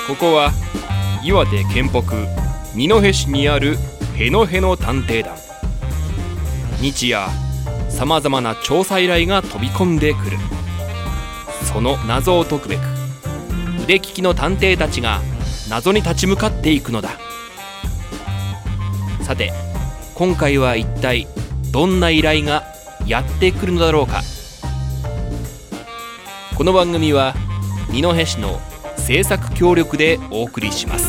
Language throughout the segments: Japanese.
ここは岩手県北二戸市にあるへのへの探偵団。日夜さまざまな調査依頼が飛び込んでくる。その謎を解くべく腕利きの探偵たちが謎に立ち向かっていくのだ。さて今回は一体どんな依頼がやってくるのだろうか。この番組は二戸市の制作協力でお送りします。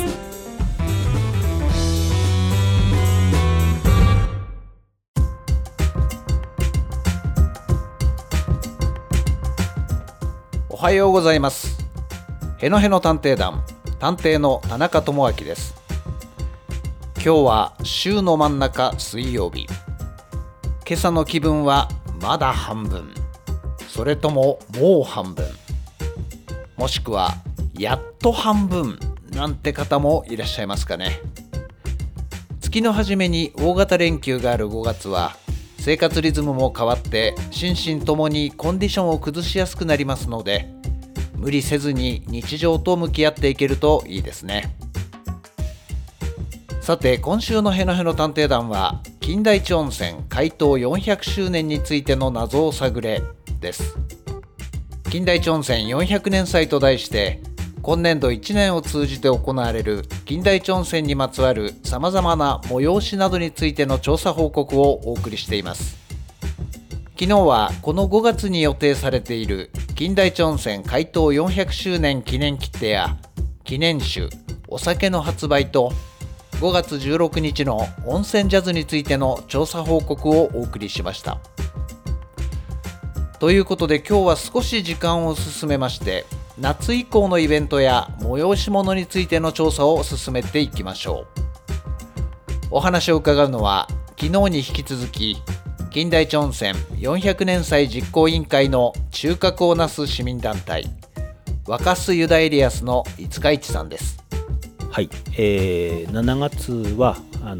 おはようございます。へのへの探偵団探偵の田中智明です。今日は週の真ん中水曜日。今朝の気分はまだ半分、それとももう半分、もしくはやっと半分なんて方もいらっしゃいますかね。月の初めに大型連休がある5月は生活リズムも変わって心身ともにコンディションを崩しやすくなりますので、無理せずに日常と向き合っていけるといいですね。さて今週のへのへの探偵団は金田一温泉開湯400周年についての謎を探れです。金田一温泉400年祭と題して今年度1年を通じて行われる金田一温泉にまつわるさまざまな催しなどについての調査報告をお送りしています。昨日はこの5月に予定されている金田一温泉開湯400周年記念切手や記念酒、お酒の発売と5月16日の温泉ジャズについての調査報告をお送りしました。ということで今日は少し時間を進めまして夏以降のイベントや催し物についての調査を進めていきましょう。お話を伺うのは昨日に引き続き金田一温泉400年祭実行委員会の中核をなす市民団体若洲ユダエリアスの五日市さんです。 はい、7月は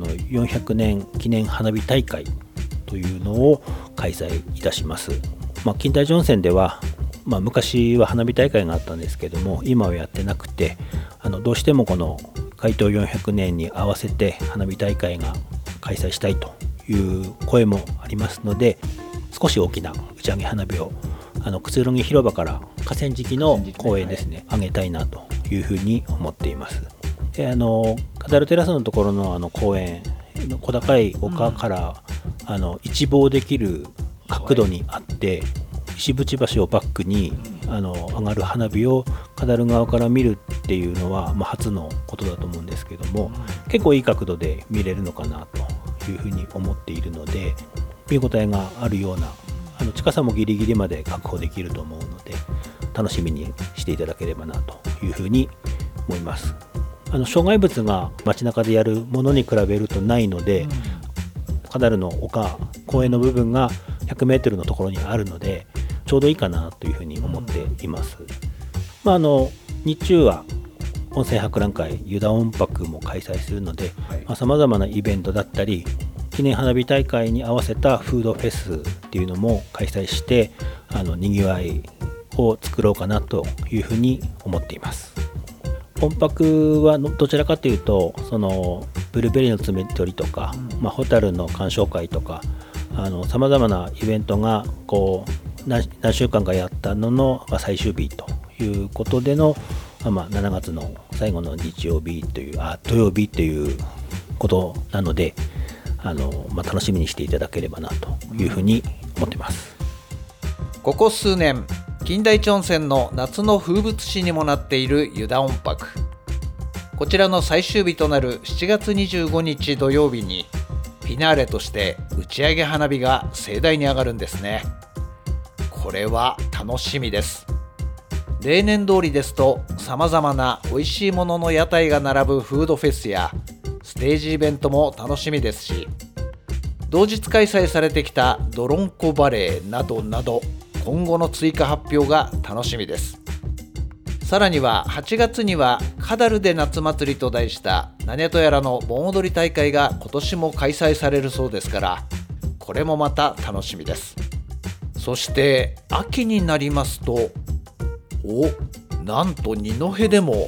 400年記念花火大会というのを開催いたします。金田一温泉では昔は花火大会があったんですけども今はやってなくてどうしてもこの開湯400年に合わせて花火大会が開催したいという声もありますので少し大きな打ち上げ花火をくつろぎ広場から河川敷の公園ですね、上げたいなというふうに思っています。でカダルテラスのところの公園の小高い丘から、一望できる角度にあって石淵橋をバックに上がる花火をカダル側から見るっていうのは、初のことだと思うんですけども、結構いい角度で見れるのかなというふうに思っているので見応えがあるような近さもギリギリまで確保できると思うので楽しみにしていただければなというふうに思います。障害物が街中でやるものに比べるとないので、カダルの丘公園の部分が100メートルのところにあるのでちょうどいいかなというふうに思っています。日中は温泉博覧会湯田温泊も開催するのでさまざまなイベントだったり記念花火大会に合わせたフードフェスっていうのも開催してにぎわいを作ろうかなというふうに思っています。温泊はどちらかというとブルーベリーの摘み取りとか、ホタルの鑑賞会とかさまざまなイベントが何週間かやったのの最終日ということでの、7月の最後の土曜日ということなので楽しみにしていただければなというふうに思っています。 ここ数年金田一温泉の夏の風物詩にもなっている湯田温泊。こちらの最終日となる7月25日土曜日にフィナーレとして打ち上げ花火が盛大に上がるんですね。これは楽しみです。例年通りですとさまざまな美味しいものの屋台が並ぶフードフェスやステージイベントも楽しみですし、同日開催されてきたドロンコバレーなどなど今後の追加発表が楽しみです。さらには8月にはカダルで夏祭りと題した何とやらの盆踊り大会が今年も開催されるそうですから、これもまた楽しみです。そして秋になりますとなんと二戸でも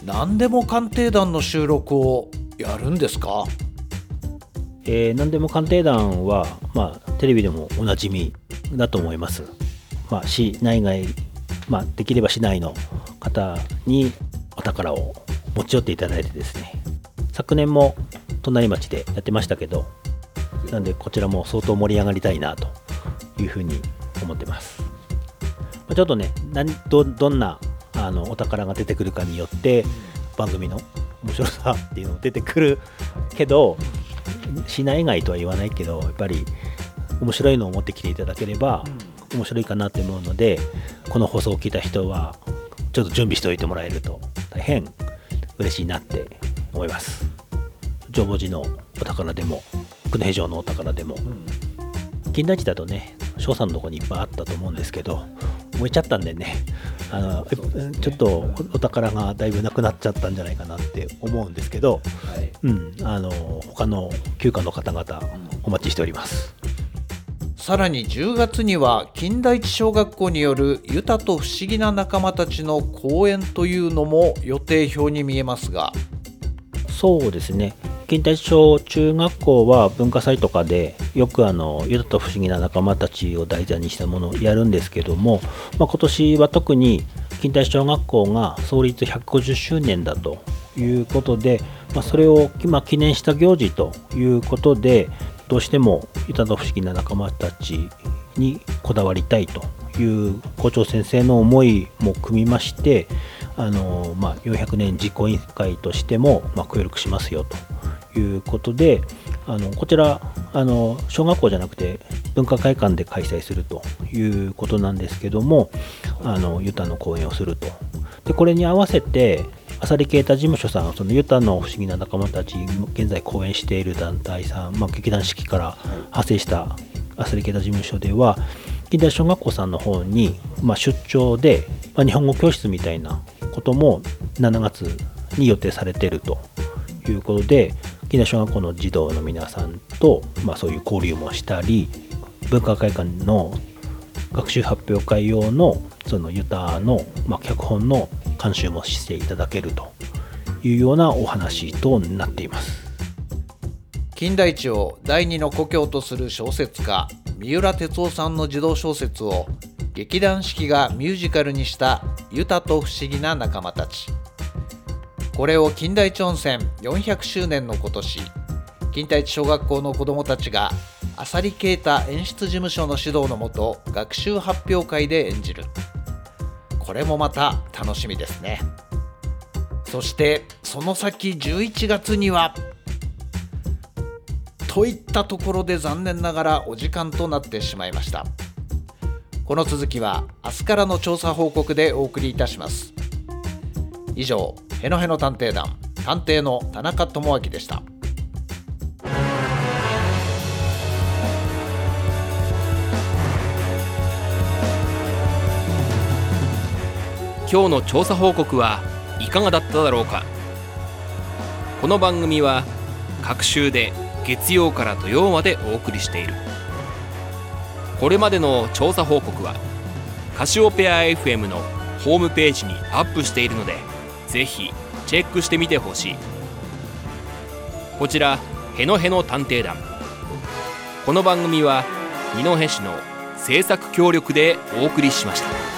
何でも鑑定団の収録をやるんですか？ 何でも鑑定団は、テレビでもおなじみだと思います。市内外、できれば市内の方にお宝を持ち寄っていただいてですね、昨年も隣町でやってましたけど、なんでこちらも相当盛り上がりたいなというふうに思ってます。ちょっとね、どんなお宝が出てくるかによって番組の面白さっていうのも出てくるけど、市内外とは言わないけど、やっぱり面白いのを持ってきていただければ面白いかなって思うので、この放送を聞いた人はちょっと準備しておいてもらえると大変嬉しいなって思います。浄法寺のお宝でも久米城のお宝でも、金田一だとね、翔さんのとこにいっぱいあったと思うんですけど、燃えちゃったんでね、ちょっとお宝がだいぶなくなっちゃったんじゃないかなって思うんですけど、他の旧家の方々お待ちしております。 さらに10月には金田一小学校によるユタと不思議な仲間たちの講演というのも予定表に見えますが。 そうですね、金田一小中学校は文化祭とかでよくユタと不思議な仲間たちを題材にしたものをやるんですけども、今年は特に金田一小学校が創立150周年だということで、それを記念した行事ということで、どうしてもユタと不思議な仲間たちにこだわりたいという校長先生の思いも組みまして、400年実行委員会としても協力しますよということで、こちら小学校じゃなくて文化会館で開催するということなんですけども、ユタの講演をすると。でこれに合わせて浅利啓太事務所さん、そのユタの不思議な仲間たち現在講演している団体さん、劇団四季から派生した浅利啓太事務所では、金田一小学校さんの方に、出張で、日本語教室みたいなことも7月に予定されているということで、金田一小学校の児童の皆さんと、そういう交流もしたり、文化会館の学習発表会用のそのユタの、脚本の監修もしていただけるというようなお話となっています。 金田一を第二の故郷とする小説家三浦哲夫さんの児童小説を劇団四季がミュージカルにしたユタと不思議な仲間たち。これを金田一温泉400周年の今年、金田一小学校の子どもたちが浅利啓太演出事務所の指導のもと学習発表会で演じる。これもまた楽しみですね。そしてその先11月にはといったところで、残念ながらお時間となってしまいました。この続きは明日からの調査報告でお送りいたします。以上、へのへの探偵団探偵の田中智明でした。 今日の調査報告はいかがだっただろうか。この番組は各週で月曜から土曜までお送りしている。これまでの調査報告はカシオペア FM のホームページにアップしているので、ぜひチェックしてみてほしい。こちらへのへの探偵団、この番組は二戸市の制作協力でお送りしました。